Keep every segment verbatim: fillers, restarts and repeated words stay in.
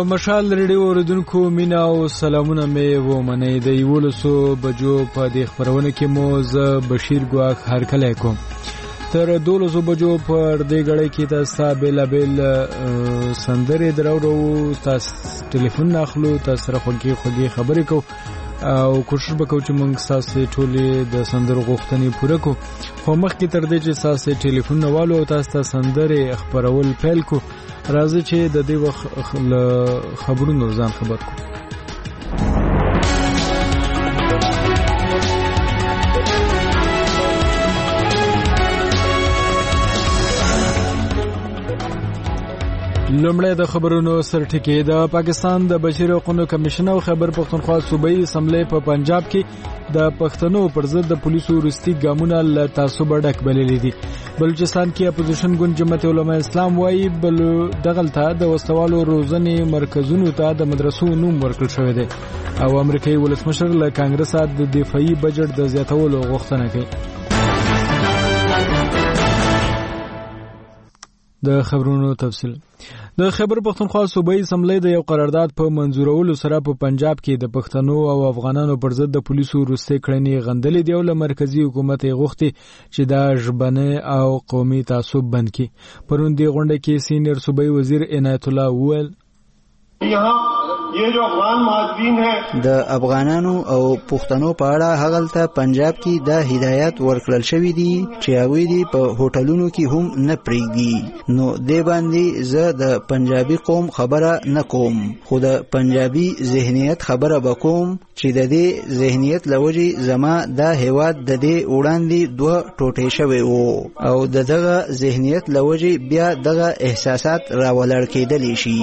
د مشال ریډیو اوریدونکو مینا او سلامونه مې ومنئ. د یولسو بجو په دې خبرونه کې مو زه بشیر ګواک هرکلی کوم. تر دولسو بجو پر دې غړی کې تاسو بیلابیل سندرې دراوړو، تاسو ټلیفون اخلو، تاسو سره خوږې خوږې خبرې کوو او کوشش وکړو چې موږ تاسو ټولې د سندرو غوښتنې پوره کړو. خو مخکې تر دې چې تاسو ټلیفون والو او تاسو سندرې خبرول پیل کو، راځي چې د دې وخت خبرونو ځان خبر کو. لومړی د خبرونو سرټکی. د پاکستان د بشري حقوقو کمیشن او خیبر پختونخوا صوبایي اسمبلی په پنجاب کې د پښتنو پر ضد د پولیسو وروستي ګامونه له تعصب ډک بللي دي. بلوچستان کې اپوزیشن ګوند جمعیت علماء اسلام وایي بل دغلته د وسوالو روزنې مرکزونو ته د مدرسو نوم ورکړل شوی دی او امریکایي ولسمشر له کانګرس د دفاعي بجټ د زیاتولو غوښتنه کوي. د خبرونو تفصیل. د خیبر پختونخوا صوبایي اسمبلی د یو قرارداد په منزورولو سره په پنجاب کې د پښتنو او افغانانو پر ضد د پولیسو وروستي کړنې غندلې دی او له مرکزی حکومت یې غوښتي چې دا ژبنه او قومي تعصب بند کړي. پرون دې غونډه کې سینیئر صوبایي وزیر عنایت الله وویل د افغانانو او پښتنو په اړه هغلته پنجاب کې د هدایت ورکړل شوی دی چې هغوی دی په هوټلونو کې هم نه پریږدي. نو دې باندې زه د پنجابي قوم خبره نه کوم، خو د پنجابي ذهنیت خبره وکوم چې د دې ذهنیت لوجې زما د هیواد د دې وړاندې دوه ټوټې شوی وو او د دغه ذهنیت لوجې بیا دغه احساسات راولړ کېدلی شي.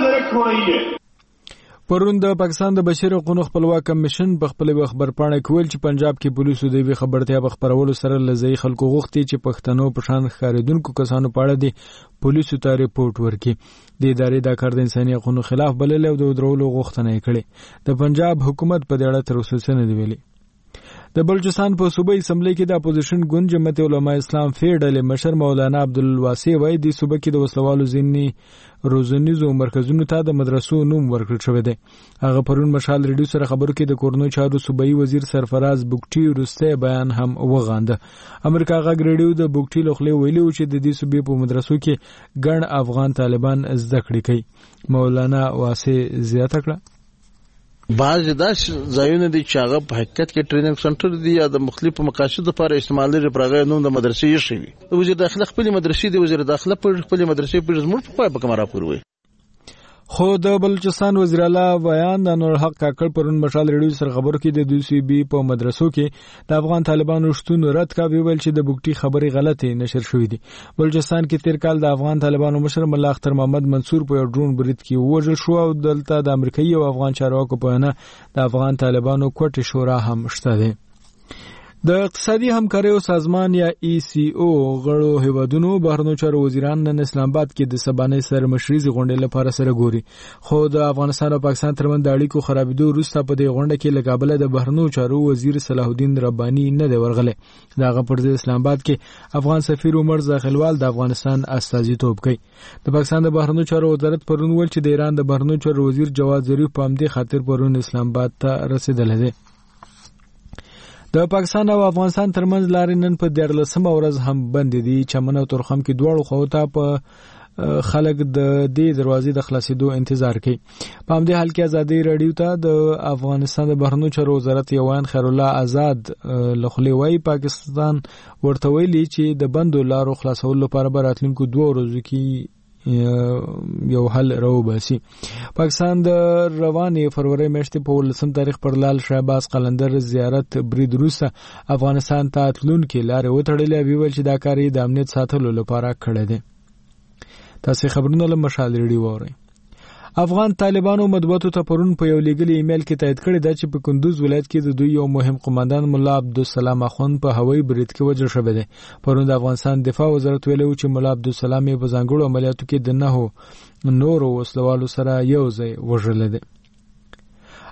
پرون د پاکستان د بشري حقوقو خپلواک کمیشن په خپل خبرپاڼه کې ویل چې پنجاب کې پولیسو د وی خبرتیا په خبرولو سره لزی خلکو غوښتي چې پښتنو په شان ښکارېدونکو کسانو په اړه د پولیسو ته ریپورت ورکړي. د ادارې د کار د انساني حقوقو خلاف بلل او د درولو غوښتنه یې کړې. د پنجاب حکومت په دې اړه تر اوسه څه نه دی ویلي. د بلوچستان په صوبایي اسمبلی کې د اپوزیشن ګوند جمعیت علماء اسلام فیډل مشر مولانا عبدالواسع وایي د صوبه کې د وسلوالو ځینی روزنیزو مرکزونو ته د مدرسو نوم ورکړل شوی دی. هغه پرون مشال ریډیو سره خبرو کې د کورنو چارو صوبایي وزیر سرفراز بوکټي وروسته بیان هم وغانده. امریکا غږ ریډیو د بوکټي لخوا ویلي و چې د دې صوبې په مدرسو کې ګڼ افغان طالبان زده کړې کوي. مولانا واسع زیاته کړه بعض داس ځایونه دي چې هغه په حقیقت کې ټریننګ سنټر دي یا د مختلفو مقاصدو لپاره استعمال لري. پرغه نوم د مدرسې یې شوی وزیر داخله خپل مدرسې دی وزیر داخله پر خپل مدرسې پر زموږ په پای په کمره پوروي. خو د بلوچستان وزیر اعلی بیان د نور حق کاکړ پرون مشال ریډیو سره خبرو کې د دوی سی بي په مدرسو کې د افغان طالبانو شتون رد کا ویل چې د بوکټي خبري غلطه نشر شوې دي. بلوچستان کې تیر کال د افغان طالبانو مشر ملا اختر محمد منصور په ډرون برید کې وژل شو او دلته د امریکایي او افغان چارواکو په نه د افغان طالبانو کوټه شورا هم شته ده. د اقتصادي همکارۍ سازمان یا ای سی او غړو هیوادونو بهرنیو چارو وزیران نن اسلام آباد کې د سبانې سرمشريزي غونډې لپاره سره ګوري. خو د افغانستان او پاکستان ترمنځ د اړیکو خرابېدو وروسته په دې غونډه کې له کابل د بهرنیو چارو وزیر صلاح الدین رباني نه دی ورغلی. دغه پر ځای اسلام آباد کې افغان سفیر عمر زاخلوال د افغانستان استازیتوب کوي. د پاکستان د بهرنیو چارو وزارت پرون ویل چې د ایران د بهرنیو چارو وزیر جواد ظریف په همدې خاطر پرون اسلام آباد ته رسیدلی دی. د پاکستان او افغانستان ترمنځ لارې نن په دیارلسمه ورځ هم بند دي. چمن او تورخم کې دواړو خواو ته په خلک د دې دروازې د خلاصېدو انتظار کوي. په همدې حال کې ازادي رادیو ته د افغانستان د بهرنیو چارو وزارت یوان خیر الله آزاد لخوا وایي پاکستان ورته ویلي چې د بندو لارو خلاصولو لپاره به راتلونکو دوه ورځو کې یو حل راوباسي. پاکستان د روانې فروری میاشتې په ولسم تاریخ پر لال شهباز قلندر زیارت برید وروسته افغانستان ته تلونکي لارې وتړلې ویل چې دا کار د امنیت ساتلو لپاره کړی دی. تاسو خبرونه له مشال ریډیو واورئ. افغان طالبانو مطبوعاتو ته پرون په یو لیګل ایمیل کې تایید کړی دا چې په کندوز ولایت کې د دوی یو مهم قوماندان مولا عبدالسلام اخوند په هوایي برید کې وژل شوی دی. پرون د افغانستان دفاع وزارت ویلي و چې مولا عبدالسلام یې په ځانګړو عملیاتو کې د نهو نورو وسلوالو سره یو ځای وژلی دی.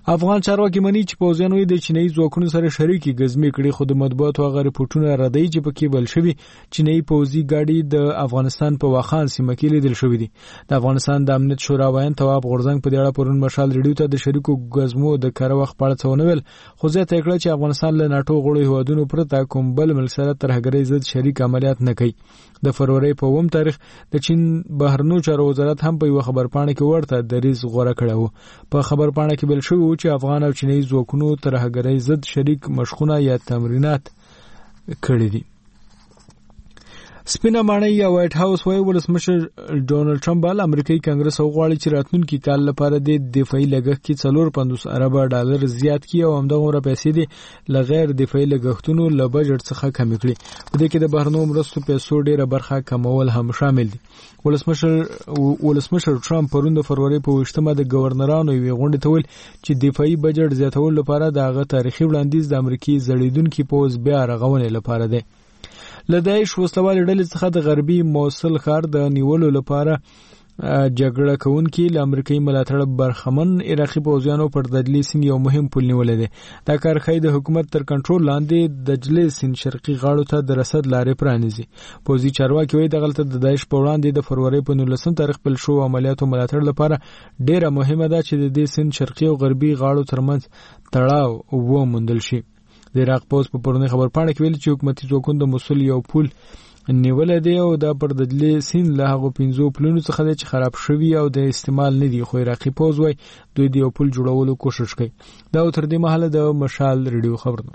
افغان چارواکي مني چې پوځیان وي د چینایي ځواکونو سره شریکي غزمې کړي، خو د مطبوعاتو هغه رپورټونه ردوي چې پکې بل شوي چینایي پوځي ګاډي د افغانستان په واخان سیمه کې لیدل شوي دي. د افغانستان د امنیت شورا وایي تواب غورځنګ په دې اړه پرون مشال ریډیو ته د شریکو غزمو د کار وخت په اړه څه ونه ویل، خو زه ته کړه چې افغانستان له ناتو غړو هیوادونو پرته کوم بل ملک سره ترهګرۍ ضد شریک عملیات نه کوي. د فروری په اووم تاریخ د چین بهرنیو چارو وزارت هم په یو خبرپاڼه کې ورته دریځ غوړه کړی و. په خبرپاڼه کې بل شوی و چې افغان او چینایي ځواکونو ترهګرۍ ضد شریک مشقونه یا تمرینات کړي دي. سپینه ماڼۍ یا وایټ هاوس وايي ولسمشر ډونالد ټرمپ بل امریکایي کانګرس غواړي چې راتلونکي کال لپاره د دفاعي لګښت کې څلور پنځوس ارب ډالر زیات کړي او همدغه پیسې د لغیر دفاعي لګښتونو له بجټ څخه کم کړي. په دې کې د بهرنیو مرستو پیسو ډیره برخه کمول هم شامل دي. ولسمشر ولسمشر ټرمپ پرون د فروری په وشتمه د گورنرانو یوې غونډې ته ویل چې دفاعي بجټ زیاتول لپاره دغه تاریخي وړاندیز د امریکای زړیدونکو پوز بیا رغونې لپاره دی. له داعش وسلوال ډلې څخه د غربي موصل ښار د نیولو لپاره جګړه کوونکي له امریکایي ملاتړ برخمن عراقي پوځیانو پر دجلې سیند یو مهم پل نیولې دی. دا کار ښایي د حکومت تر کنټرول لاندې دجلې سیند شرقي غاړو ته د رسد لارې پرانیزي. پوځي چارواکي وایي دغلته د داعش په وړاندې د فروری په نولسم تاریخ پیل شو عملیاتو ملاتړ لپاره ډیره مهمه ده چې د دې سیند شرقي او غربي غاړو ترمنځ تړاو وموندل شي. د عراق پوز په پرونی خبرپاڼه کې ویل چې حکومتي ځواکونو د موصل یو پل نیولې دی او دا پر دجلې سیند له هغو پنځو پلونو څخه دی چې خراب شوي او د استعمال نه دي، خو عراقي پوز وایي دوی د یو پل جوړولو کوشش کوي. دا تر دې مهاله د مشال ریډیو خبرونه.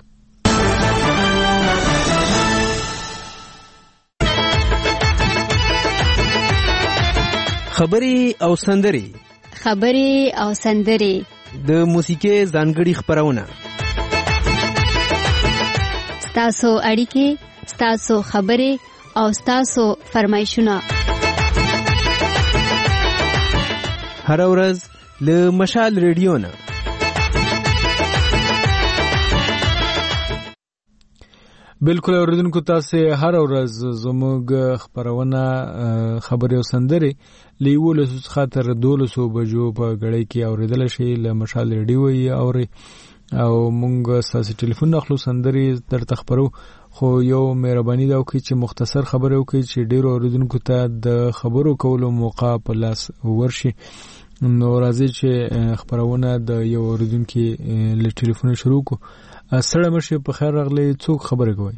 خبري او سندري خبري او سندري د موسیقي ځانګړي خبرونه ستاسو اړیکې، ستاسو خبرې او ستاسو فرمایشونه هر ورځ له مشال ریډیو نه. بالکل اوریدونکو تاسو هر ورځ زموږ خبرونه خبرې او سندري لیول څخه تر دولسو بجو په غړې کې اوریدل شي له مشال ریډیو یې اوري او مونږ تاسو ټلیفون اخلو سندري در تخبرو، خو یو مهرباني دا وکړئ چې مختصر خبره وکړئ چې ډیرو اوریدونکو ته د خبرو کولو موقع په لاس ورشي. نو راځي چې خبرونه د یو اوریدونکو له ټلیفون شروع کو. سره مشه په خیر راغلی، څوک خبره کوي؟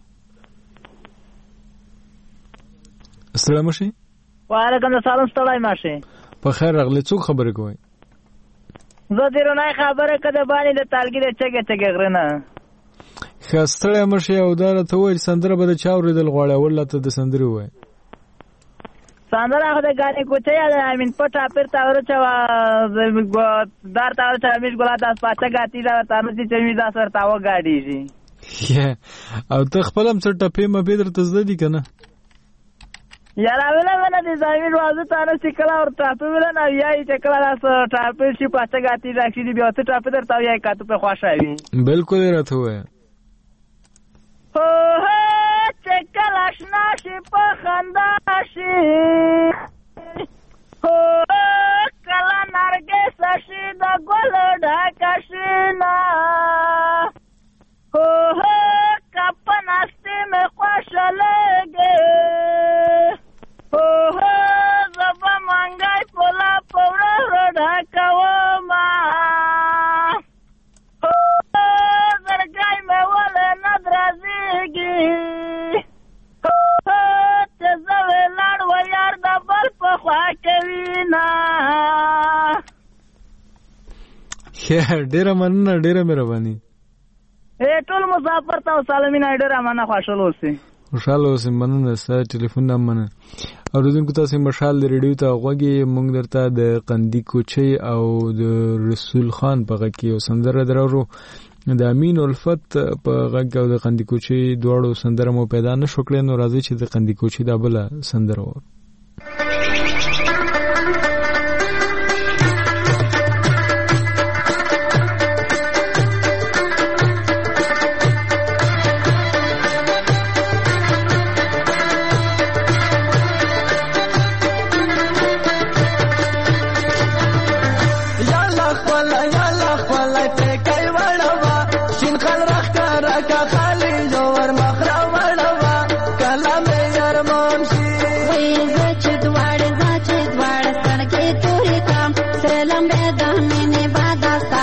سره مشه وعلیکم السلام، ستړی مشه په خیر راغلی، څوک خبره کوي؟ زه دیرو نه خبره کده باندې د تالګي د چګه چګه غرنه خاصه مشه او دار ته وای سندره به د چاوریدل غواړي ولته د سندري وای سندره خو د غانې کوچه یا امین پټا پر تاور چا دار تاور چا میش ګلا داس پاچا غاتی دا تاسو چې می دا سر تاو غاډي شي او ته خپلم څه ټپې مې بدر تزدي کنه یاره ویله ویله دی زمین وازو تانو چکلا اور ٹاپی ویله نا یای چکلا داس ٹاپی شی پاچا گاتی راکشی دی بیوتی ٹاپی در تاو یای کاتو پہ خوش آوی بالکل رات ہوئے ہو ہو چکل اشنا شی پا خندا شی ہو کلا نرگس شی دا گل ڈھاکا شی نا ہو ہو کپن استی میں خوش لگے ہو ہو زبا مانگای پولا پوڑا روڑا کواما ہو زرگای میں والے ندرازیگی ہو چزوے لڑو یار دا بل پخوا کوینا ډیره مننه ډیره مهرباني. اے ټول مسافر ته سلامونه ډیره مننه خوشاله اوسئ. خوشاله اوسئ، مننه. ستاسو ټلیفون نه مننه. اوریدونکو تاسو مشال ریډیو ته غوږی مونږ درته د قندی کوچي او د رسول خان په غږ کې سندره درو د امین الفت په غږ او د قندی کوچي دواړو سندره مو پیدا نشو کړې، نو راځي چې د قندی کوچي دا بل سندره و. Yalla, yalla, yalla,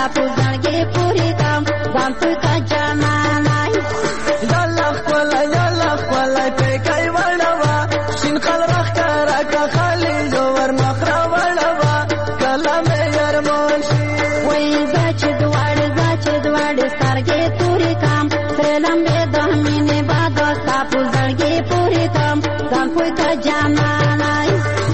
په ځړګې پورې کم ځان په کا جانانای یالا خپل یالا خپل په کای وړوا شین خل راخ کرا کا خالي جوور مخرا وړوا کلام يرمون شي وای زچ دوړ زچ دوړ سترګې پورې کم سلام به د مینې باد ستا په ځړګې پورې کم ځان په کا جانانای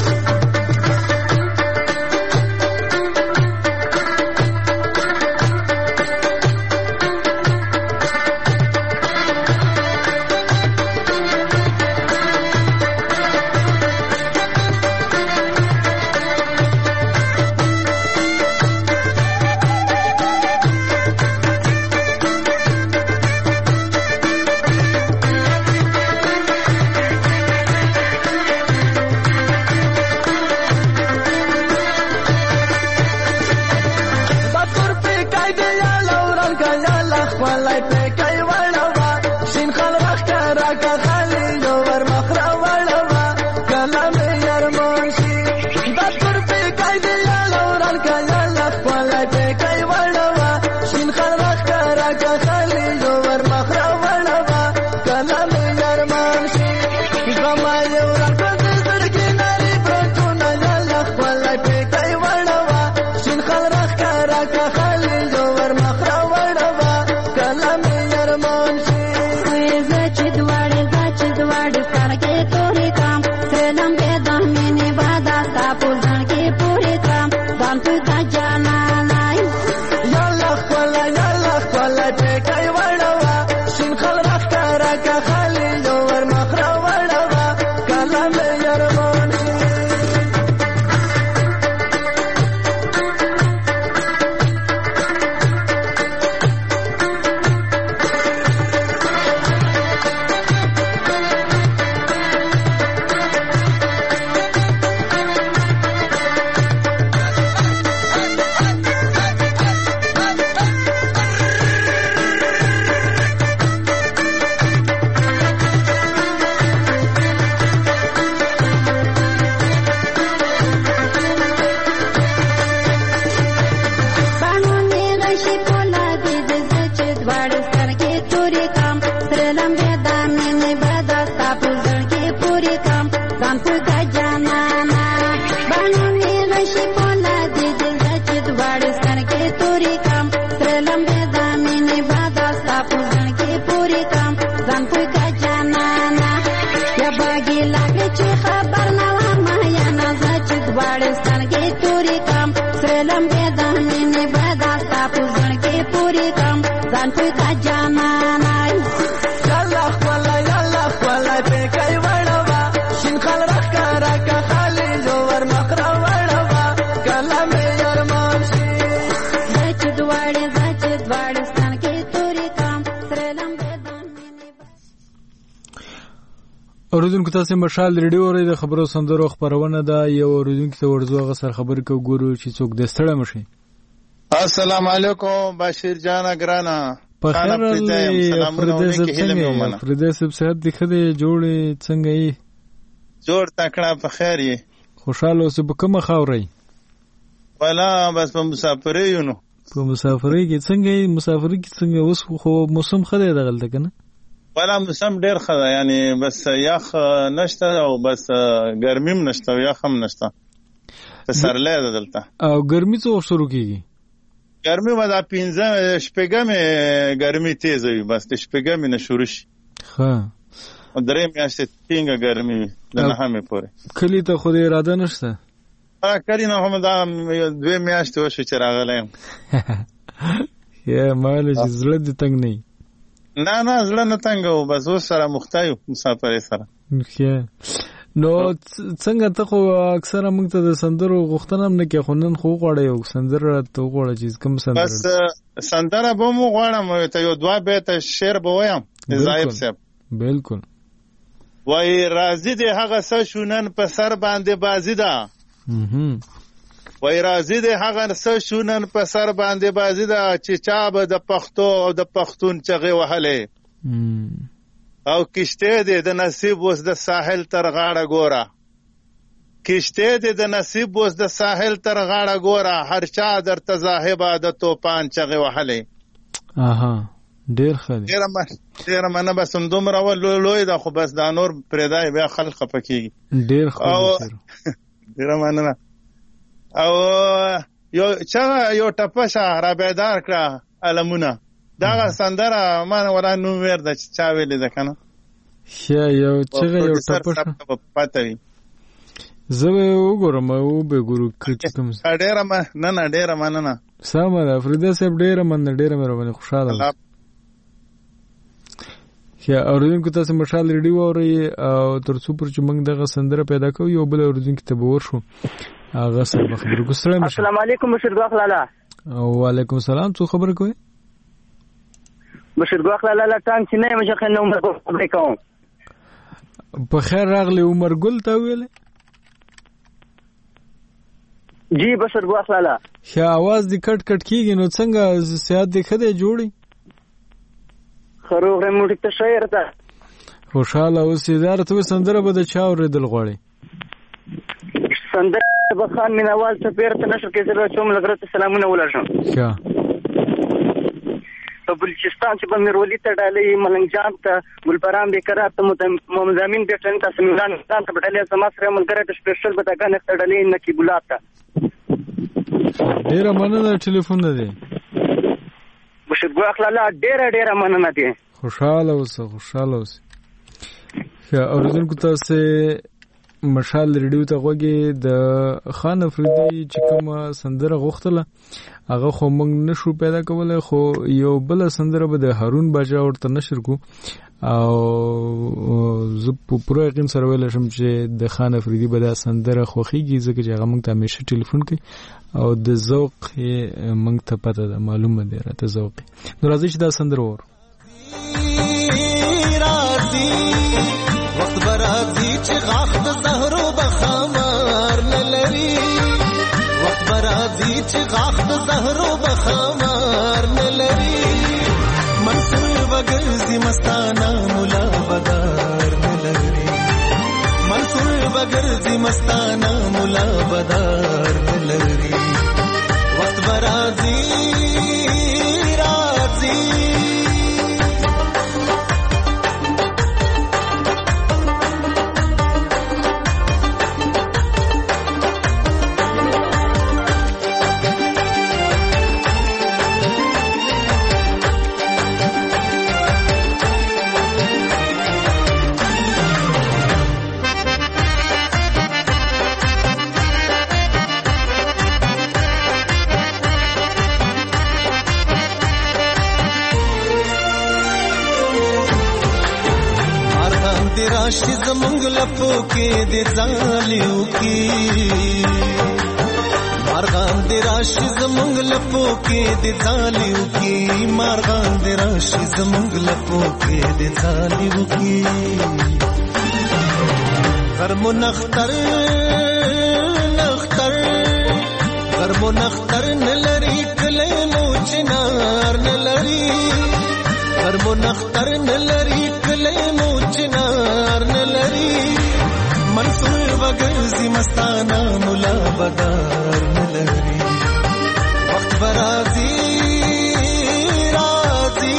اوریدونکو تاسو مشال ریډیو اورئ د خبرو سندرو خبرونه ده یو اوریدونکو ته ورځو غسر خبر کو ګورو چې څوک د ستړی مشي. السلام علیکم بشیر جان ګرانا په خیر له پردیس پردیس صحت دي خدای جوړې څنګه یې جوړ تکړه په خیر یې خوشاله اوسې په کومه خاورې ولا بس په مسافرې یو نو په مسافرې کې څنګه یې مسافرې کې څنګه اوس خو موسم خدای دغلته کنه ولا موسم ډیر خدا یعنی بس یخ نشته او بس ګرمیم نشته یخ هم نشته تسرلې دلته او ګرمي څو شروع کیږي ګرمي ودا پنځه شپږم ګرمي تیز وي بس شپږم نه شروع شي ها درې میاشتې څنګه ګرمي د نه همې پورې کلی ته خو اراده نشته ا کلی نه هم دا دوه میاشتې وشو چې راغلم یا مال چې زړه دې تنگ نه نه نه زړه نه تنگ او بس اوس سره مختایو مسافر سره نو څنګه ته خو اکثره موږ ته د سندرو غوښتنه هم نه کې خو نن خو غواړی یو سندره ته وغواړه چې کوم سندره بس سندره به مو غواړم ته یو دوه بیت شعر به وایم زاهب صاحب بالکل وای راضی دی هغه څه شونن په سر باندې بازی ده وای راضی دی هغه څه شونن په سر باندې بازی ده چې چا به د پښتو او د پښتون چغې وهلې او کشته دی د نصیب اوس د ساحل تر غاړه ګوره کشته دې د نصیب اوس د ساحل تر غاړه ګوره، هر چا درته زاهبه د توپان چغې وهلې. اها ډېر ښه دی. ډېره ډېره مننه. بس همدومره لوی ده، خو بس دا نور پرېږدی بیا خلک خفه کېږي. ډېر ښه ډېره مننه. او یو چغه یو ټپه شه را بیدار کړه المونه، دغه سندره ما ولا نوم ویر ده چې چا ویلې ده که نه. ښه یو چغه یو ټپه شه پته وي. زه به وګورم او به ګورو چې کوم ډېره مننه. ډېره مننه. سمه ده فریده صاحب، ډېره مننه. ډېره مهرباني. خوشحاله اوسئ. ښه اورېدونکو تاسو مشال ریډیو واورئ او تر څو پورې چې موږ دغه سندره پیدا کوو یو بل اورېدونکي ته به ورشو هغه سره به خبرې کوو. ستړی مه شئ. السلام علیکم بشیر ګواخ لالا. وعلیکم السلام. څو خبرې کوئ؟ بشیر ګواخ لالا ټانګ چې نه یم چې خنه عمر کو خبرې کوم. په خیر راغلی عمر ګل ته ویلې؟ جی بشیر ګواخ لالا. ښه आवाज دې کټ کټ کیږي، نو څنګه صحت دې ښه دی جوړی؟ خروغ موټی ته شعر ده. خوشاله اوسې. دا راته سندره به د چا اورېدل غواړي؟ سندره به خان مینوال ته پیر ته نشر کې زه چوم لګرته سلامونه ولرم. ښه په بلوچستان چې بمیر ولی ته ډالې ملنګ جان ته ګلبرام بیکرات ته مزامین بیٹن ته سمیلان ځان ته ډالې سما سره ملګری ته سپیشل به تاګه نخته ډالې نکی ګلاب ته. ډېره مننه. ټلیفون نه دی بشیر ګواخ لالا. ډېره ډېره مننه دی. خوشحاله اوسه. خوشحاله اوسه. ښه اورېدونکو تاسې مشال ریډیو ته غوږی د خان افریدي چې کومه سندره غوښتله هغه خو موږ نشو پیدا کولی، خو یو بله سندره به د هارون باچا ورته نشر کو او زه په پوره یقین سره ویلی شم چې د خان افریدي به دا سندره خوښېږي ځکه چې هغه موږ ته همیشه ټلیفون کوي او د ذوق یې موږ ته پته ده، معلومه دی راته ذوق یې. نو راځئ چې دا سندره وورو. وخت برازي چې غاخ د زهرو بخمار نه لري، وخت برازي چې غاخ د زهرو بخمار نه لري، منصور وګرځي مستانه مولا بدار نه لري، منصور وګرځي مستانه مولا بدار نه لري، وخت برازي راځي راشي زمونږ لپو کې د ځالیو کې، مارغان د راشي زمونږ لپو کې د ځالیو کې، مارغان د راشي زمونږ لپو کې د ځالیو کې، غرمو نختر نختر غرمو نختر نلري کلی مو چنار نلري، غرمو نختر نلري کلی مو چنار نلري، منصور وګرځي مستانه مولا بدار نلري، وخت برازي راځي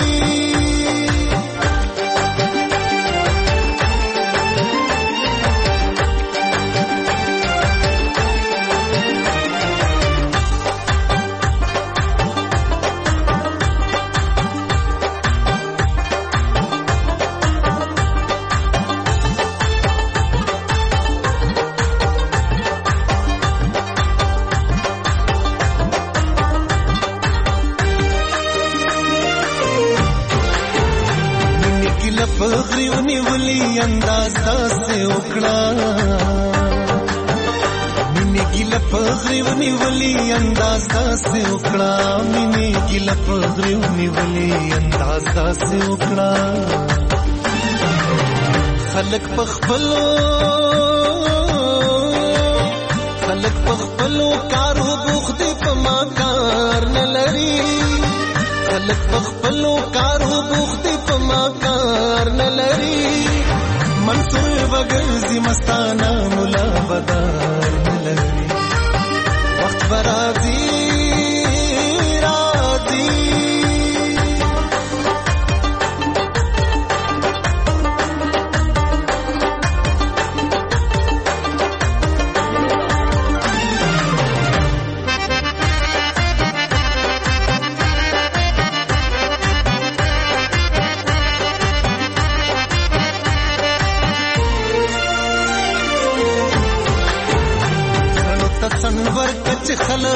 پغریونی ولی انداز داسته وکړه، مینې ګیله پغریونی ولی انداز داسته وکړه، مینې ګیله پغریونی ولی انداز داسته وکړه، خلک پخپلو خلک پخپلو کارو بوخت په ما کار نه لري، خلک پخپلو کارو بوخت په ما کار نه لري، منصور وګرځي مستانه مولا بدار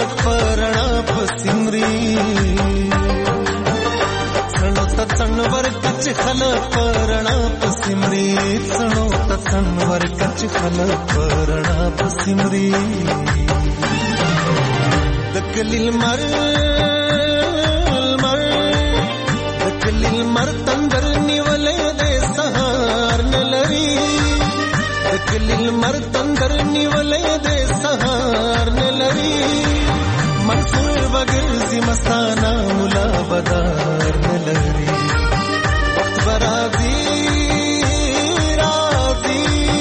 خلق پرنا پسمري سنو تنور کچ خلق پرنا پسمري سنو تنور کچ خلق پرنا پسمري دکلیل مر مر دکلیل مر تندر نیولې دې سهار نلري دکلیل مر تندر نیولې دې سهار نلري منصور وګرځي مستانه مولا بدار نلري وخت برازي راځي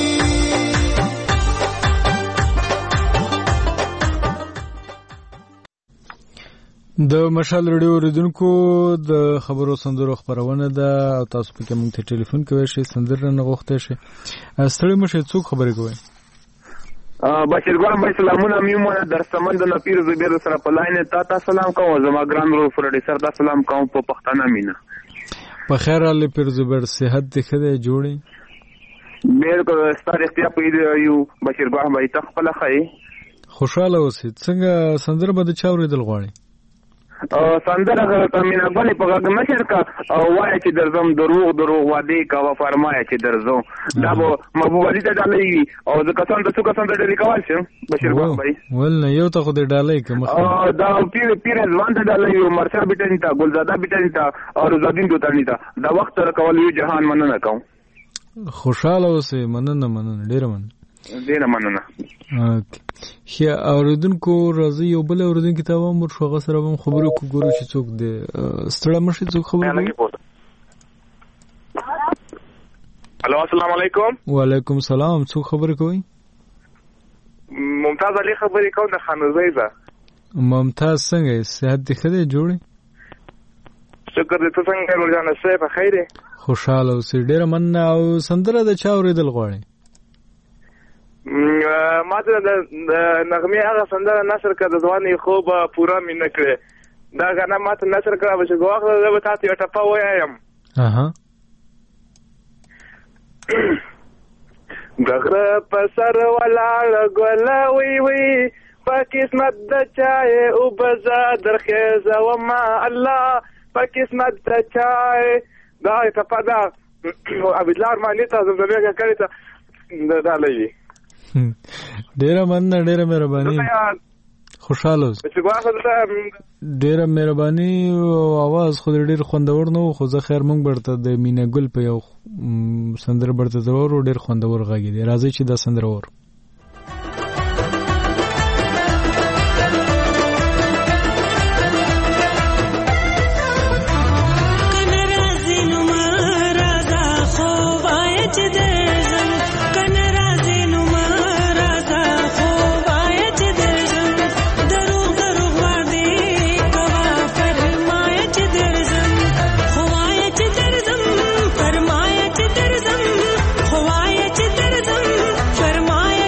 د مشال رادیو اوریدونکو د خبرو سندرو خبرونه ده او تاسو په کوم ته ټلیفون کوئ شي سندر نه غوښته شي ستړي مشه څوک خبرې کوي بشیر ګورم بای سلامونه میوم در سمند نه پیر زبیر سره په لاین تا تا سلام کوم زما ګران رو فرډي سره تا سلام کوم په پښتانه مینا په خیر علي پیر زبیر صحت دې خده جوړي بالکل ستاره اختیار پیدا یو بشیر ګورم بای تخپل خای خوشاله اوسې څنګه سندر بده چاورې دل غواړي سندره تمینا غلي په غږ مشر کا او وای چې درځم دروغ دروغ وادي کا و فرمایي چې درځم دا به محبوب علي ته ډالۍ او د کسان د څو کسان ته ډالۍ کول شي بشیر بابا ول نه یو ته خو دې ډالۍ کوم دا پیر پیر ځوان ته ډالۍ او مرشد بیٹنی ته ګلزاده بیٹنی ته او رضادین دوتانی ته دا وخت تر کول یو جهان مننه کوم خوشاله اوسې مننه مننه ډیر مننه ډیر مننه خیا اوریدونکو راځي یو بل اوریدونکو ته و مر شوغه سره هم خبرو کو ګورو چې څوک دی ستړی مشه څوک خبرو الو السلام علیکم وعلیکم السلام څوک خبرې کوي ممتاز علي خبرې کوم د خانوزیزه ممتاز څنګه صحت دې ښه دی جوړې شکر دې ته څنګه ورجانه سه په خیره خوشاله اوسې ډیر مننه او سندره د چا اوریدل غواړي ما ته د نغمه هغه سندره نشر کړه د ځواني خوب پورا مې نه کړې دا غنا ما ته نشر کړه چې غواخله زه به تاسو یو ټپه وایم اها دغره په سر ولاړ ګل وی وی په قسمت د چای او بزا درخیزه و ما الله په قسمت د چای دا ټپه دا ابدلار مانی ته زمزمه کړی ته دا لوي ډیره مننه ډیره مهرباني خوشاله اوس ډیره مهرباني او आवाज خو ډیر خوندور نو خو زه خیر مونږ برته د مینا ګل په یو سندر برته ضرور ډیر خوندور غږی دی راځي چې دا سندر اور فرمایا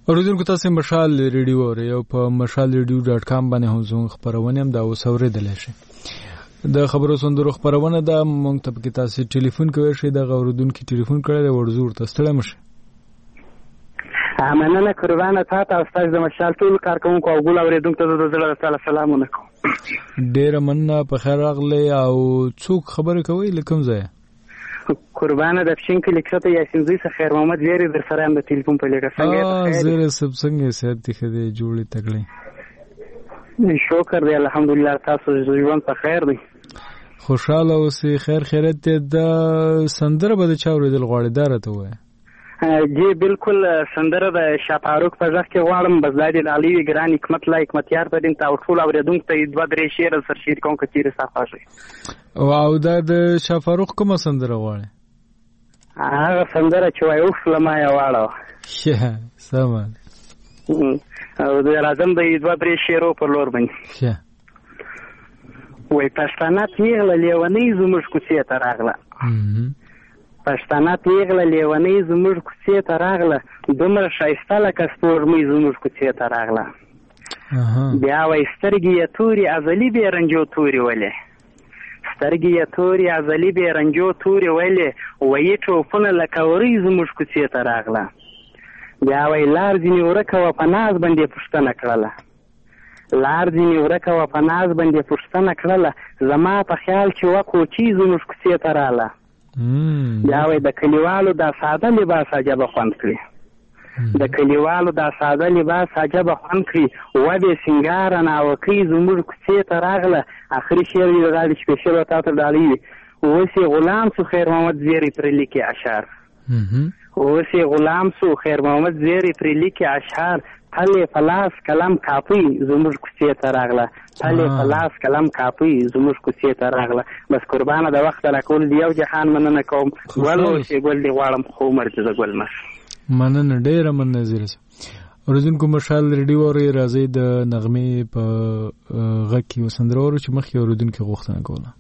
اوریدونکو تاسو مشال ریډیو اورئ او په مشال ریډیو ډاټ کام باندې هم زموږ خبرونه هم دا اوس اورېدلی شئ. د خبرو سندرو خبرونه دا مونږ ته پکې تاسو ټلیفون کوئ شئ. د اوریدونکو ټلیفون کړی دی ورزور ته ستړی مشه. مننه قربانه تاسو او تاسو د مشال ټول کارکونکو او ګول اوریدونکو ته د زړه تعالی سلامونه کوم. ډېر مننه په خیر راغلی. او څوک خبرې کوي لکم ځای قربانه د پښین کې لیکته یاسین زوی څخه خیر محمد زیری در سره هم د ټلیفون په لګه څنګه زیری سب څنګه سات دي خدای جوړی تکړه شکر دی الحمدلله تاسو ژوند په خیر دی خوشاله اوسئ خیر خیرت د سندره به د چا ورېدل غواړي دار ته وای جی بالکل سندره د شاپاروک په ځخ کې غواړم بس د علي ګران حکمت لا حکمت یار په دین تا ټول اوریدونکو ته دوه درې شعر سر شعر کوم کتیر صفه شي او دا د شاپاروک کومه سندره غواړي هغه سندره چې وای اوف لما یا واړه شه سم او د راځم د دوه درې شعر په لور باندې شه وای پښتانه پیغله لیونی زموږ کوڅې ته راغله پښتانه پیغله لیونی زموږ کوڅې ته راغله دومره ښایسته لکه سپوږمۍ زموږ کوڅې ته راغله بیا وای سترګې یې تورې ازلي بې رنجو تورې ولې سترګې یې تورې ازلي بې رنجو تورې ولې وایي ټوپونه لکه ورۍ زموږ کوڅې ته راغله بیا وای لار ځینې ورکه وه په ناز باندې پوښتنه کړله لار ځینې ورکه وه په ناز باندې پوښتنه کړله زما په خیال چې وه کوچۍ زموږ کوڅې ته راغله بیا وای د کلیوالو دا ساده لباس عجبه خوند کړي د کلیوالو دا ساده لباس عجبه خوند کړي و بې سینګاره ناوکۍ زموږ کوڅې ته راغله اخري شعر یې د دا د سپېشل و تا ته ډالۍ وي اوس یې غلام سو خیر محمد زیری پرې لیکي اشعار اوس یې غلام سو خیر محمد زیری پرې لیکي اشعار پلې په لاس قلم کاپۍ زموږ کوڅې ته راغله پلې په لاس قلم کاپۍ زموږ کوڅې ته راغله بس قربانه د وخت راکول دی یو جهان مننه کوم ګل اوسې ګل دی غواړم خو عمر دې د ګل مش مننه ډېره مننه زیره اوریدونکو مشال ریډیو اورئ راځئ د نغمې په غږ کې وسندره اورو چې مخکې اوریدونکو غوښتنه کوله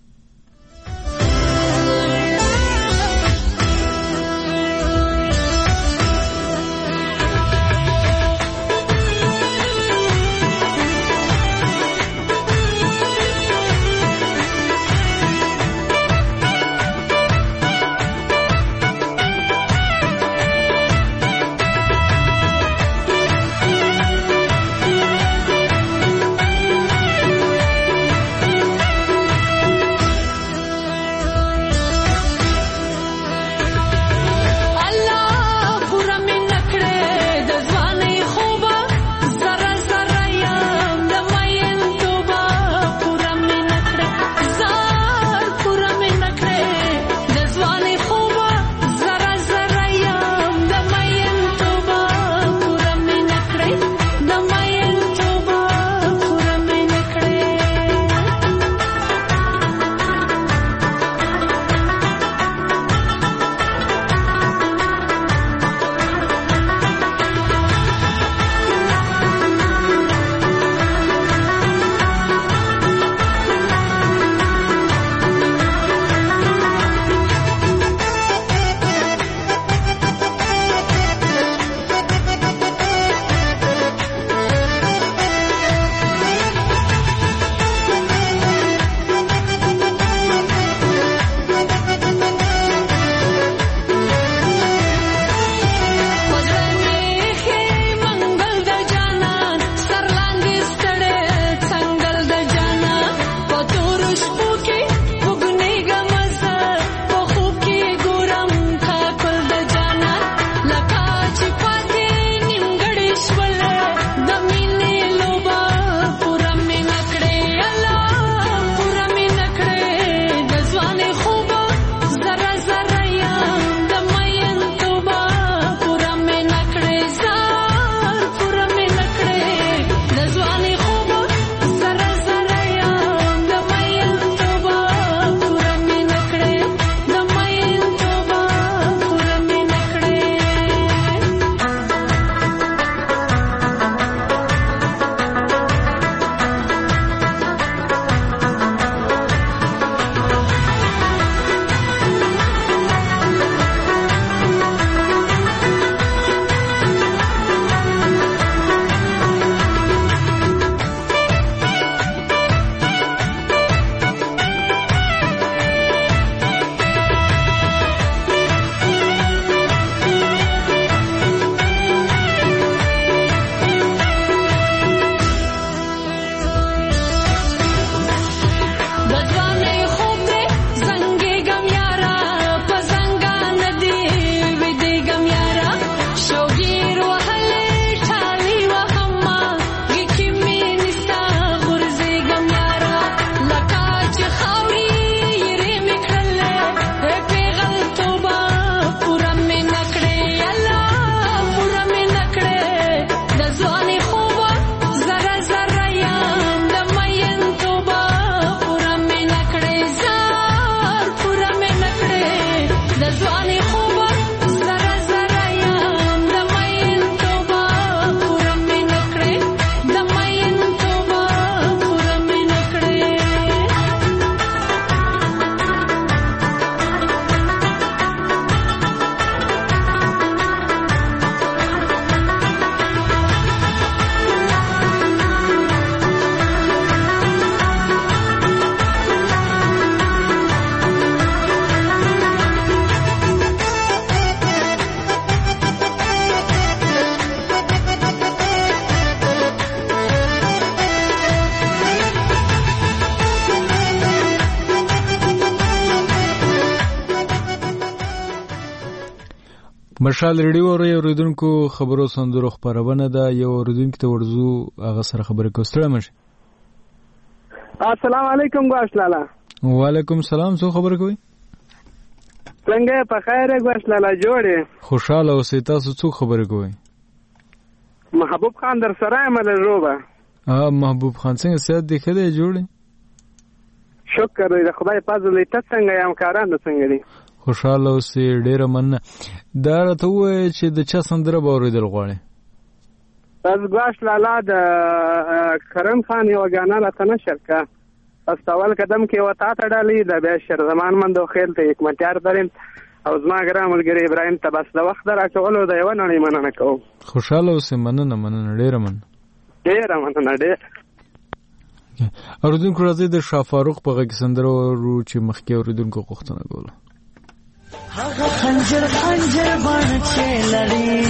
مشال ریډیو اوري اوریدونکو خبرو سندرو خبرونه ده یو اوریدونکو ته ورزو هغه سره خبرې کوستره مشه. السلام علیکم ګواش لالا. وعلیکم السلام. څو خبر کوي؟ څنګه په خیر ګواش لالا جوړه؟ خوشاله اوسې. تاسو څو خبر کوي؟ محبوب خان در سره مله روبه. اه محبوب خان څنګه سیادت دی کله جوړه؟ شکر دې خدای فضل ته څنګه یم کارانه څنګه دي؟ خوشاله اوسې ډیره مننه. دا راته وایي چې د چا سندره به اورېدل غواړي؟ بس ګواش لالا د کرم خان یو غانا راته نشر کا استول قدم کې وتا ته ډالې د بیا شر زمان مندو خیل ته حکمتیار درین او زما ګرام ملګری ابراهیم ته بس د وخت راچولو د یو نه مننه کوم. خوشاله اوسې. مننه مننه ډیره مننه ډیره مننه ډیره. اوریدونکو راځي د شاه فاروق په غږ سندره ورو چې مخکې اوریدونکو غوښتنه کوله. هغه خنجر خنجر باندې چې لري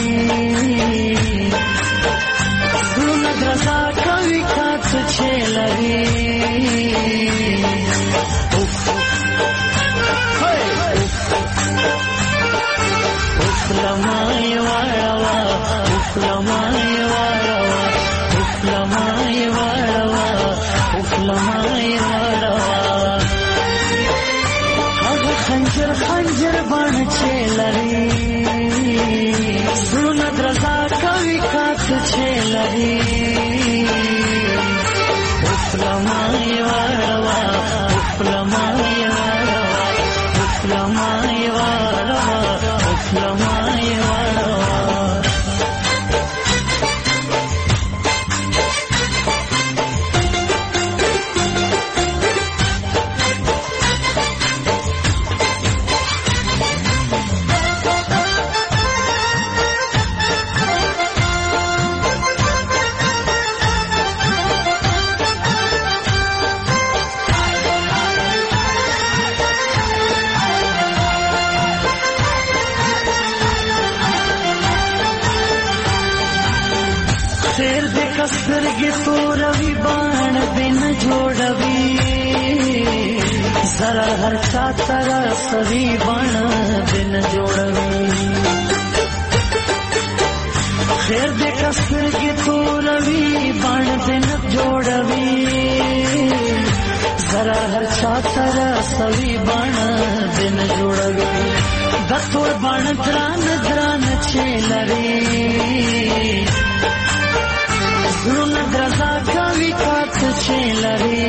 زړه درزا کوي کاڅ چې لري لمای واړوا لمای واړوا لمای واړوا لمای واړوا هغه خنجر خنجر باندې چې لري زړه درزا کوي کاڅ چې لري لمای واړوا لمای واړوا لمای واړوا لمای سترګې توروي باڼ دې نه جوړوي زره هر چا ته رسوي باڼ دې نه جوړوي خیر دې که سترګې توروي باڼ دې نه جوړوي زره هر چا ته رسوي باڼ دې نه جوړوي د تور باڼ دران دران چې لري زړه درزا کوي کاڅ چې لري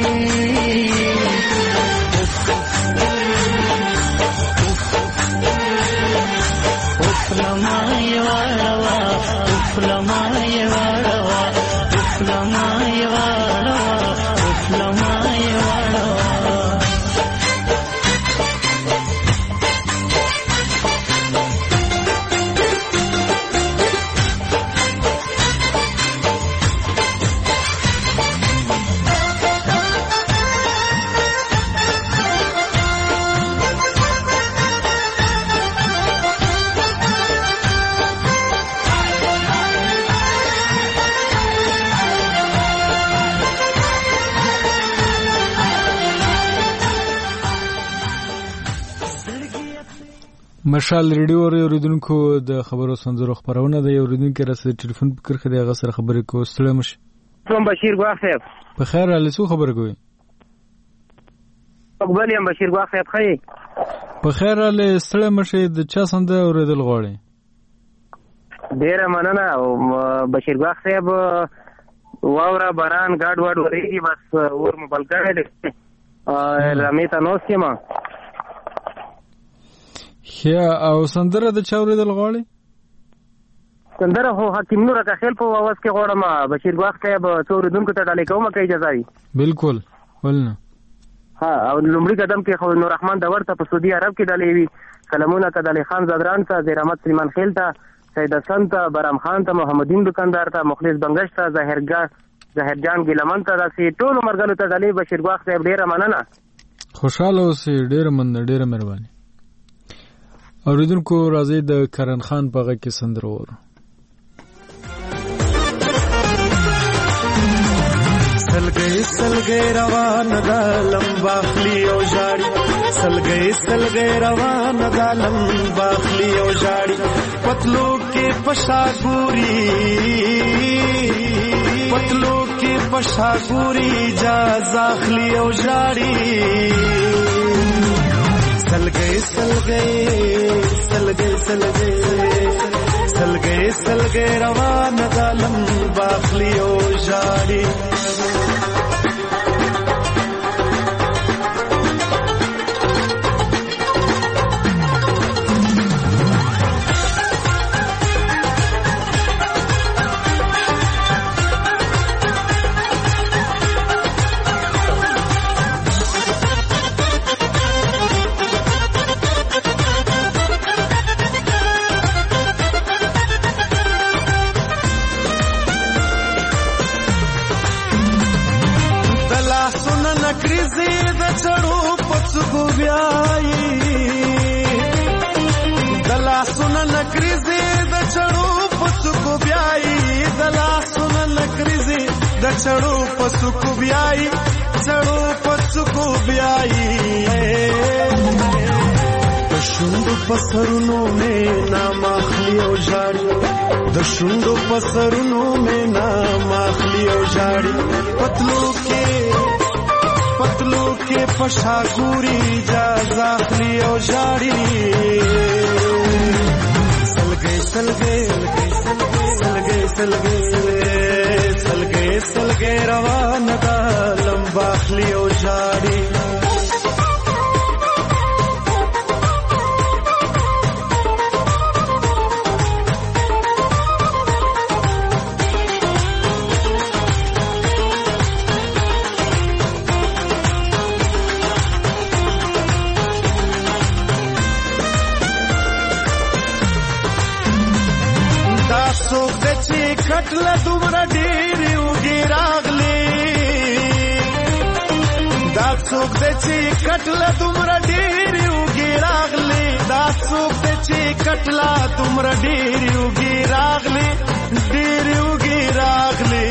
لمای واړوا لمای واړوا لمای واړوا لمای واړوا مشال ریډیو اوریدونکو د خبرو سنځرو خبرونه د یو اوریدونکو راسره ټلیفون په کرخه دی هغه سره خبرې کو. ستړی مشه. کوم بشیر ګواخ صاحب په خیر علي څو خبرې کوي؟ اقبال یم بشیر ګواخ صاحب خی په خیر علي ستړی مشه. د چا سند اوریدل غواړي؟ ډیره مننه او بشیر ګواخ صاحب واوره باران ګاډ واډ ورېږي بس ور مبل کړی رمې ته نوست یم. یا او سندره د چا اوریدل غواړي؟ سندره خو حکیم نور کا خیل په आवाज کې غواړم بشیر ګواخ صاحب څو اوریدونکو ته ډالې کوم کې اجازه وي؟ بالکل ولنه. ها او لومړي قدم کې خو نور رحمان داور ته په سعودي عرب کې ډالې وي کلمونه ته ډالې خان زدران ته زیر احمد سلیمان خیل ته سید حسن ته برام خان ته محمدین دکاندار ته مخلص بنگش ته ظاهرګا ظاهر جان ګلمن ته داسې ټول مرګلو ته ډالې بشیر ګواخ صاحب ډیره مننه. خوشاله اوسې. ډیره مننه ډیره مهرباني. اوریدونکو راځي د کرن خان په غږ کې سندره وره. سلګي سلګي روان ده لمبا خلی او جاړي سلګي سلګي روان دالم باخلی او جاړي پتلو کې پشاګوري پتلو کې پشاګوري جا زاخلی او جاړي سلګي سلګي سلګي سلګي سلګي سلګي روان دالم باخلی او جاړي चढ़ो पसुक बियाई चढ़ो पसुक बियाई दशुंड पसरुनों में नाम आखली ओ जाड़ी दशुंड पसरुनों में नाम आखली ओ जाड़ी पतलों के पतलों के पशागुरी जा जाखली ओ जाड़ी सलगे सलगे सलगे सलगे सलगे सलगे रवान दा लंबा खलियो जाड़ी कटला तुमरा डेरी उगी रागले दात सोक देची कटला तुमरा डेरी उगी रागले दात सोक देची कटला तुमरा डेरी उगी रागले डेरी उगी रागले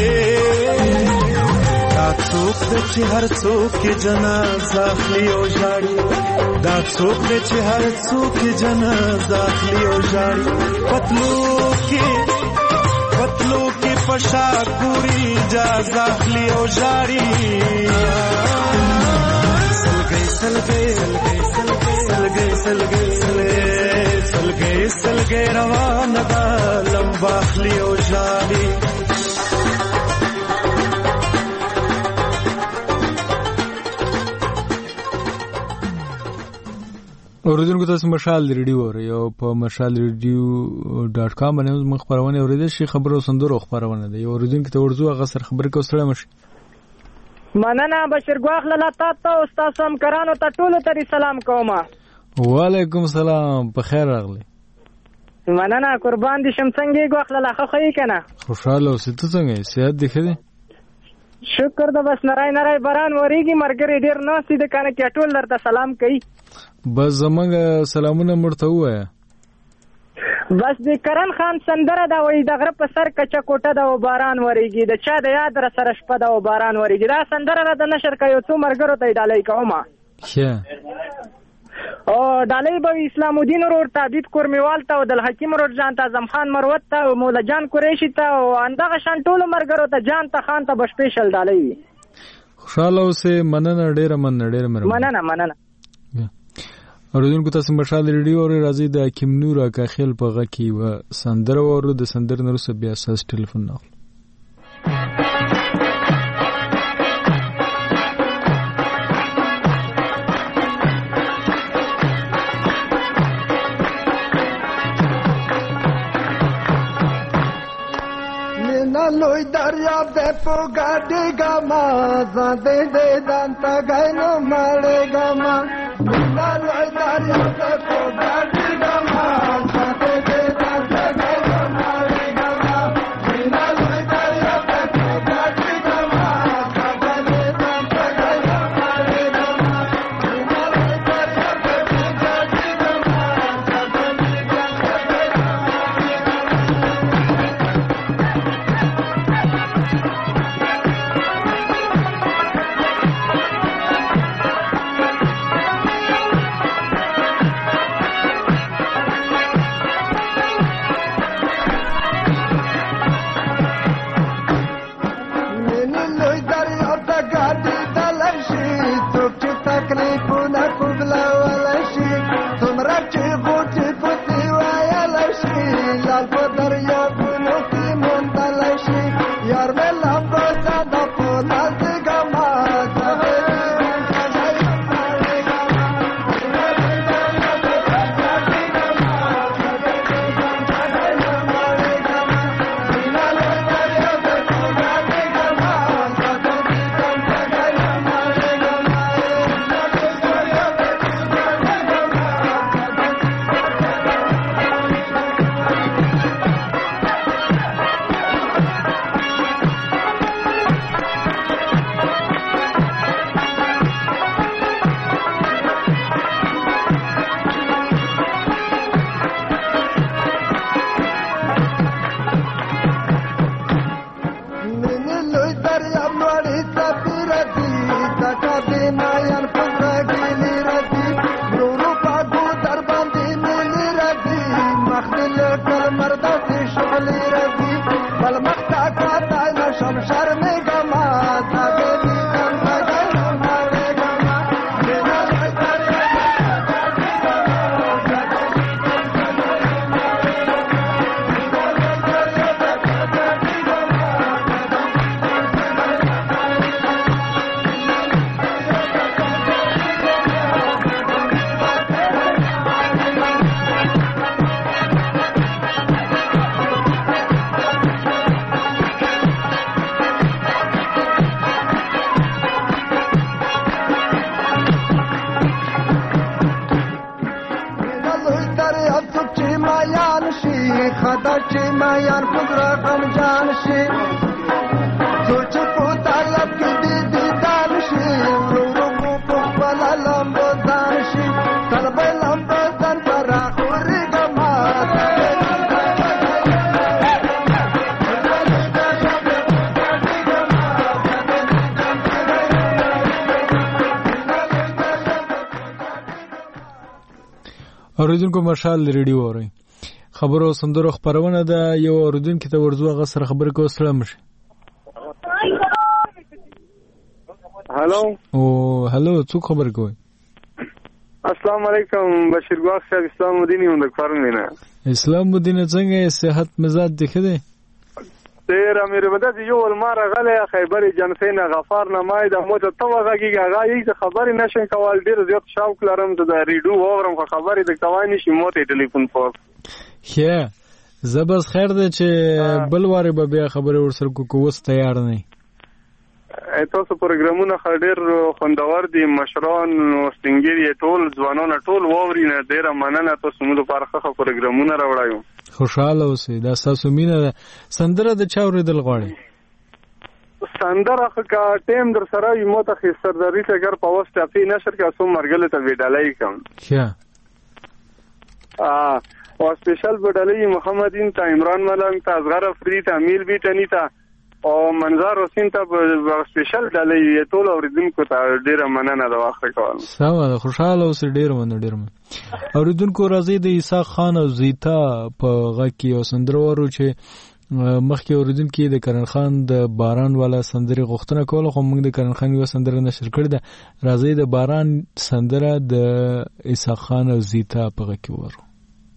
दात सोक देची हर सोक के जनाजा खलियो जाड़ी दात सोक देची हर सोक के जनाजा खलियो जाड़ी पतलू की पतलो के पशागुरी जा जाखली ओ जाड़ी सलगे सलगे सलगे सलगे सलगे सलगे सलगे रवान दा लंबा खली ओ जाड़ी اوریدونکو تاسو مشال ریډیو اورئ او په مشال ریډیو ډاټ کام باندې موږ خبرونه اوریدل شي خبرو سندرو خبرونه ده یو اوریدونکو ته ورځو هغه سره خبرې کو سره مشي مننه بشیر ګواخ لاله تاسو او تاسو هم کرانو ته ټول ته سلام کوم وعلیکم السلام په خیر راغلی مننه قربان دي شم څنګه ګواخ لاله خو خی کنه خوشاله اوسې ته څنګه صحت دی خدي شکر د بس نړۍ نړۍ باران وریږي مرګري ډیر نه سید کنه کې ټول درته سلام کوي بس زمونږ سلامونه مرته وایا بس د کرن خان سندره دا وای د غره په سر کچا کوټه دا باران وریږي د چا د یاد را سره شپه دا باران وریږي دا سندره را د نشر کوي څو مرګرو ته ډالۍ کومه شه او ډالۍ به اسلام الدین ورور تعبید کورمیوال ته او د حکیم ورور جان ته اعظم خان مروت ته او مولا جان قریشی ته او اندغه شان ټول مرګرو ته جان ته خان ته بشپیشل ډالۍ خوشاله اوسه مننه ډیره مننه ډیره مننه مننه اوریدونکو تاسو مشال ریډیو اورئ راځي د حکیم نور اکا خیل په غږ کې و سندره ورو د سندر نورسه بیا اساس ټلیفون ناخلو لوی دریاب دې په ګاډي ګما زده دې دانتا غینو مړې ګما لوی دریاب دې په ګاډي ګما زده دې دانتا غینو مړې ګما لوی دریاب دې په ګاډي ګما زده دې دانتا غینو مړې ګما لوی دریاب دې په ګاډي ګما زده دې دانتا غینو بل مختا کاتا نشم شرمېږم زه دې دیدن بګۍ مړېږم مینه لوی خدا چې میان پزړه غمجان شي څو چې په طلب کې دې دیدار شي ورو ورو په خپل لمبو ځان شي تل به لمبو ځان ته راخورېږم اوریدونکو مشال ریډیو اورئ خبرو سندرو خبرونه ده یو اوریدونکو ته ورځو هغه سره خبرې کوو. سلام شي. هالو او هالو څوک خبر کوي؟ السلام علیکم بشیر ګواخ صاحب اسلام الدین یم د کارمینه. اسلام الدین څنګه صحت مزاج دیخه ده؟ تیر امیر بدد یو المار غله خیبر جنسین غفار نمای د مو ته توغږی غا یی خبرې نشم کول ډیر زیات شوق لرم د ریډیو اورم خبرې د توانی شي مو ته ټلیفون فور خیا زبس خیر ده چې بل واره به بیا خبرې ورسره کو کوس تیار نه تاسو پروګرامونه خډیر خوندور دي مشران او ستنګری ټول ځوانان ټول ووري نه ډیر مننه تاسو موږ لپاره ښه پروګرامونه راوړایو. خوشاله اوسئ. دا تاسو مینه سندره د چا اوریدل غواړي؟ سندره کا ټیم در سره یو مت سرداری ته ګر په واسطه په نشر کې اسو مرګله ته ویډالای کوم. ښه ا او سپیشل ویډالای محمدین ته عمران ملنګ ته اصغر افری ته امیر بیٹنی ته او منظر حسین ته سپیشل ډالۍ ټول اوریدونکو ته ډیره مننه د واخه کوم. سلام خوشاله اوسئ. ډیر مننه ډیر مننه. اوریدونکو راځي د عیسی خان او زیتا په غږ کې او سندرورو چې مخکې اوریدونکو د کرن خان د باران والا سندري غوښتنه کوله خو موږ د کرن خان یو سندره نشر کړې ده. راځي د باران سندره د عیسی خان او زیتا په غږ کې ورو.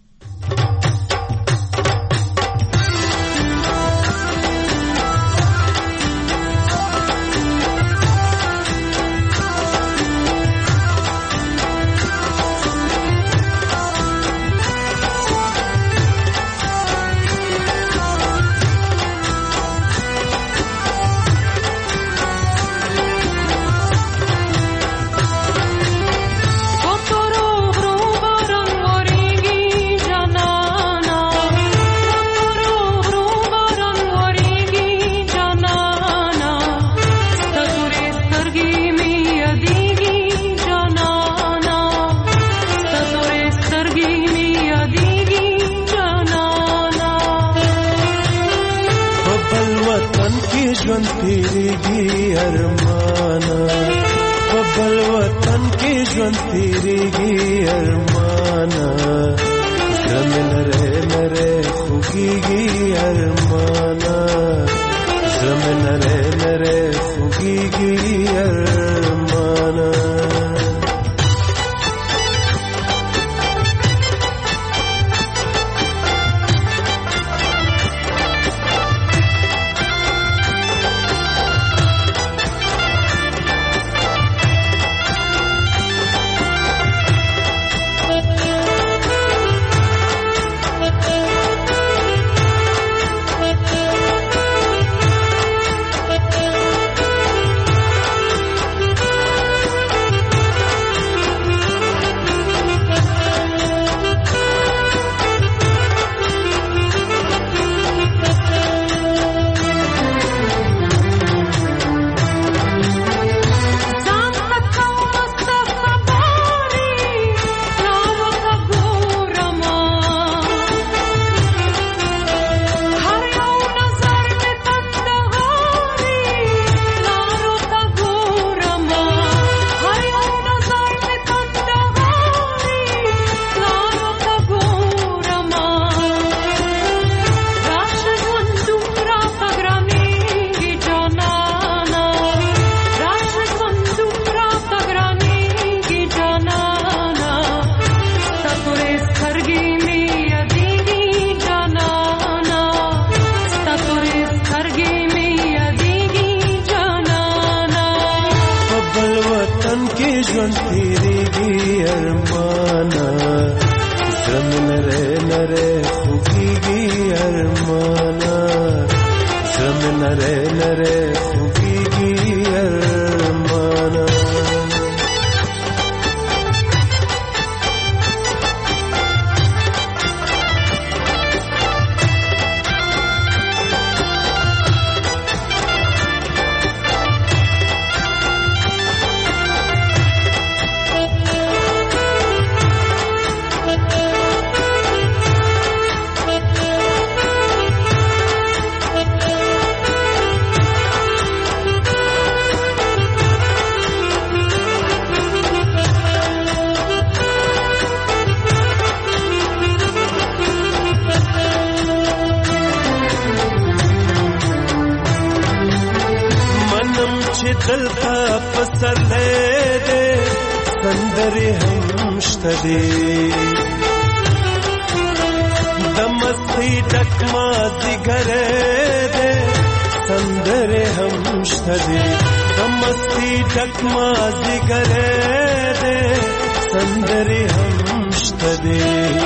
ژوند تیریږي ارمانا په بل وطن کې ژوند تیریږي ارمانا زړه مې نری نری خوږیږي ارمانا زړه مې نری نری خوږیږي ارمانا ژوند تیریږي ارمانا زړه مې نری نری خوږیږي ارمانا زړه مې نری نری خوږیږي ارمانا دلتا پسرلی دے سندری هم شتدی دمستی ڈکما زگرے دے سندری هم شتدی دمستی ڈکما زگرے دے سندری هم شتدی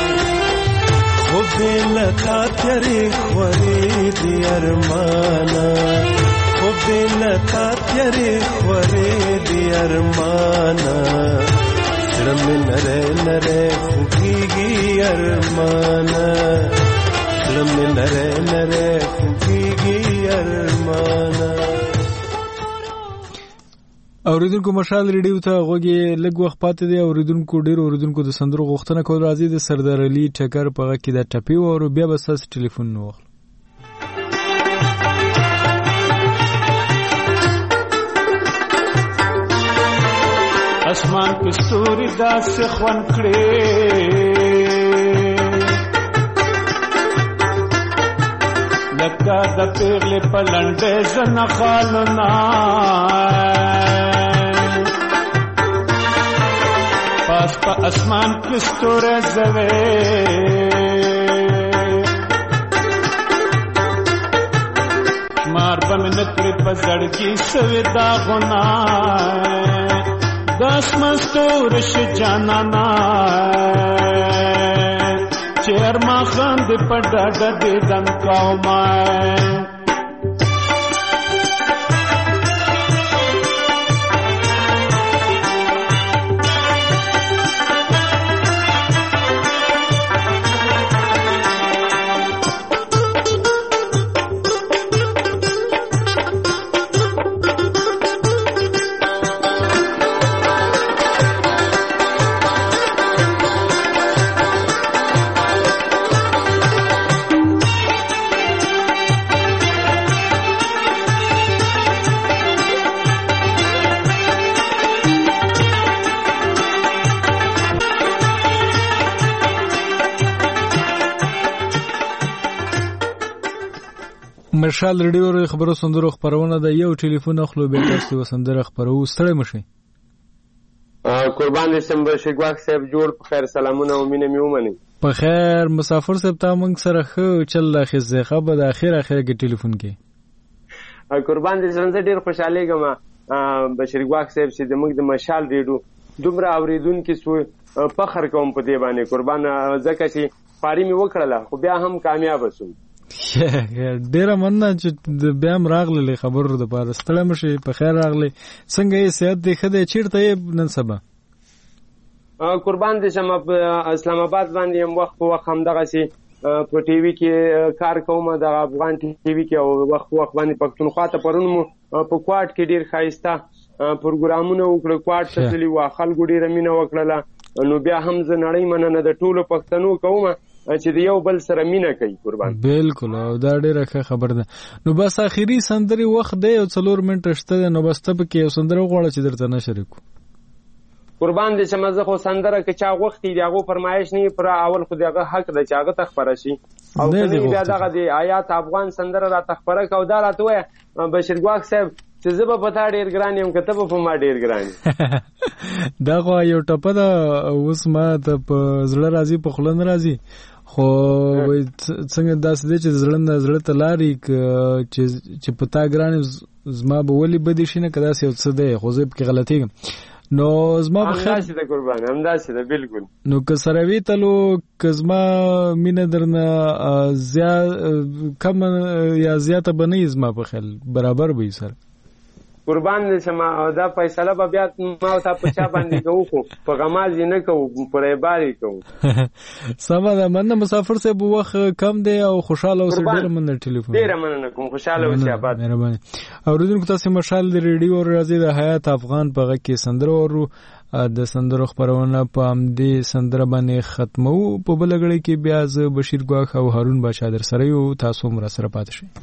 خوبی لتا تیری خوری دی ارمانا خوبی لتا تیری خوری دی ارمانا زړه مې نری نری خوږیږي ارمانا زړه مې نری نری خوږیږي ارمانا. اوریدونکو مشال ریډیو ته غوږی لږ وخت پاتې دی. اوریدونکو ډیر اوریدونکو د سندرو غوښتنه کول راځي د سردار علي ټکر په غږ کې د ټپي او بیا به تاسو ټلیفون نو واخلئ. اسمان په ستوري داسې خوان کړې لکه د پیغلې په لنډې زنه خالونه پاس په اسمان کې ستوري زوي مار به مې نکړې په زړګي سوي داغونه داس مستورش جانانا چیر ما خاند پڑا ڈدی دن قومائے مشال ریډیو خبرو سندرو خبرونه د یو ټلیفون اخلو به تاسو وسندره خبرو ستړی مشي. قربان دې سم بشي ګواخ صاحب جوړ په خیر سلامونه او مینه مې ومني. په خیر مسافر صاحب تا موږ سره خو چل اخیزه خبر د اخر اخر کې ټلیفون کې. قربان دې څنګه ډیر خوشاله ګم بشیر ګواخ صاحب چې موږ د مشال ریډیو دومره اوریدونکو سو فخر کوم په دې باندې قربان ځکه چې پاری مې وکړله خو بیا هم کامیاب شوم. ډیره مننه چې بیا هم راغلی خبرو د پاره ستړی مشي. په خیر راغلی څنګه یې صحت دی ښه دی چیرته یې نن سبا؟ قربان دې شم په اسلام آباد باندې هم وخت په وخت همدغسې په ټي وي کې کار کوم د افغان ټي وي کې او وخت په وخت باندې پښتونخوا ته پرون مو په کوټ کې ډیر ښایسته پروګرامونه وکړل کوټ ته تللي وو خلکو ډیره مینه وکړله نو بیا هم زه نړۍ مننه د ټولو پښتنو کوم چې د یو بل سره مینه کوي قربان. بالکل او دا ډیره ښه خبر ده. نو بس اخیری سندري وخت دی او څلور منټه شته نو بس ته کې یو سندره غواړه چې درته نه شریکو. قربان دې شم زه خو سندره کې چا غوښتي دی هغه فرمایش نه پر اول خو دغه حق د چاغه تخبره شي او کله بیا دغه دی آیات افغان سندره را تخبره کو دا راته وای بشیر ګواخ صاحب چې زه به پتا ډیر ګران یم کته په ما ډیر ګران دا خو یو ټپه ده اوس ما ته په زړه راځي په خوله نه راځي خو څنګه داسې دی چې زړه نه زړه ته لاري چې پتا ګران زما به ولې بدې شي نه که داسې یو څه دی خو زه پکې غلطېږم. نو زما په خیر همداسې ده قربان همداسې ده بالکل. نو که سره وی تلو که زما مینه درنه زیات کم یا زیاته بنئ زما په خیال برابر به سر قربان دې شم او دا فیصله به بیا ما او تا په چا باندې کوو خو په غمازي نه کوو پر عباري کوو. سمه ده مننه مسافر صاحب وخت کم دی او خوشاله اوسئ. ډېر مننه ټلیفون ډېر مننه کوم خوشاله اوسئ آباد. مهرباني. اوریدونکو تاسو مشال د ریډیو راځي د حیات افغان په غږ کې سندره ورو د سندرو خبرونه په امدې سندره باندې ختمو. په بل غړي کې بیا ز بشیر ګواخ او هارون بادشاہ در سره یو تاسو مر سره پات شئ.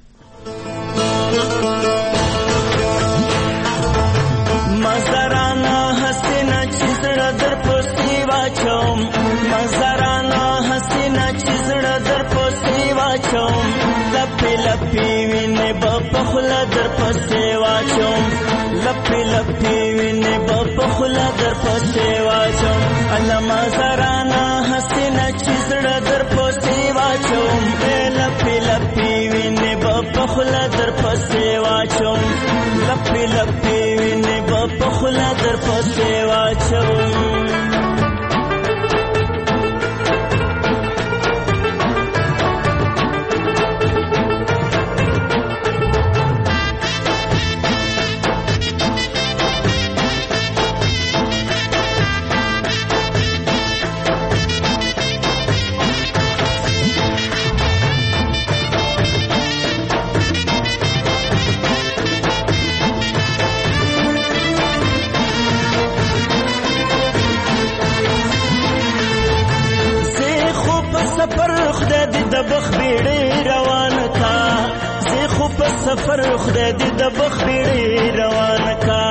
مزارانا حسینا چیزړه در پوسې واچوم مزارانا حسینا چیزړه در پوسې واچوم لپې لپې وینې په خوله در پوسې واچوم لپې لپې وینې په خوله در پوسې واچوم الله مزارانا حسینا چیزړه در پوسې واچوم لپې لپې وینې په خوله در پوسې واچوم لپې لپې وینې په خوله در پسې واچوم. سفر خدای دې د بخ بیړې روان کا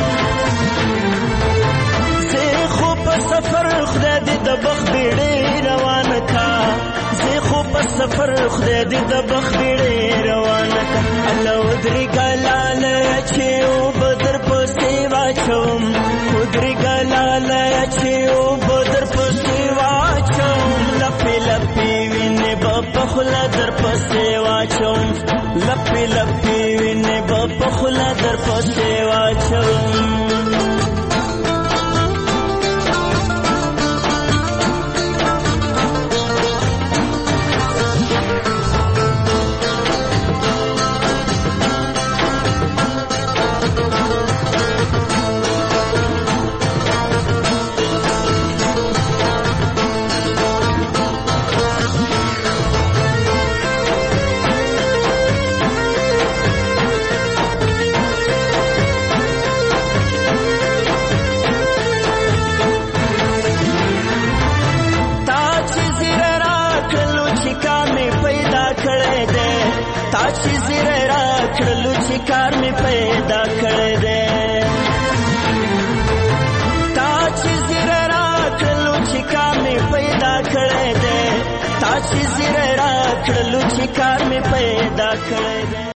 زه خو په سفر خدای دې د بخ بیړې روان کا زه خو په سفر خدای دې د بخ بیړې روان کا الله ودري ګلال چې او بدر پسې واچوم ودري ګلال چې او بدر پسې واچوم لپې لپې وینې په خوله در پسې واچوم لپې لپې وینې په خوله در پسې واچوم. کار می پیدا کړی دی تا چې زیره راکړلو چې کار می پیدا کړی دی تا چې زیره راکړلو چې کار می پیدا کړی دی.